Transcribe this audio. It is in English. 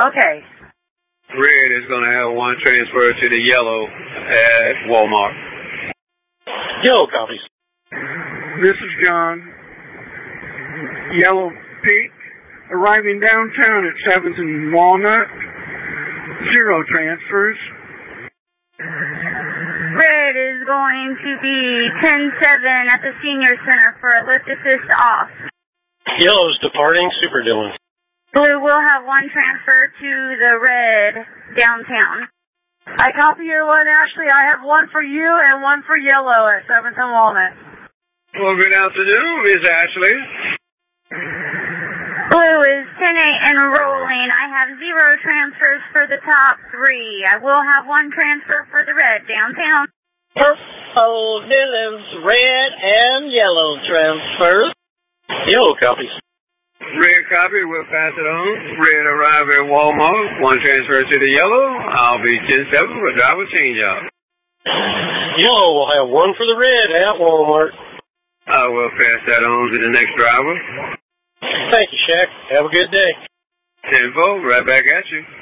Okay. Red is going to have one transfer to the yellow at Walmart. Yellow copies. This is John. Yellow Peak, arriving downtown at 7th and Walnut. 0 transfers. Red is going to be 10-7 at the Senior Center for a lift assist off. Yellow's departing Super Dillon. Blue will have one transfer to the red downtown. I copy your one, Ashley. I have one for you and one for yellow at 7th and Walnut. Well, good afternoon, Miss Ashley. Blue is 10-8 and rolling. I have 0 transfers for the top 3. I will have one transfer for the red downtown. Purple Dillon's red and yellow transfers. Yellow copies. Red copy, we'll pass it on. Red arrive at Walmart. One transfer to the yellow. I'll be 10-7 for driver change out. Yellow will have one for the red at Walmart. I will pass that on to the next driver. Thank you, Shaq. Have a good day. 10-4, right back at you.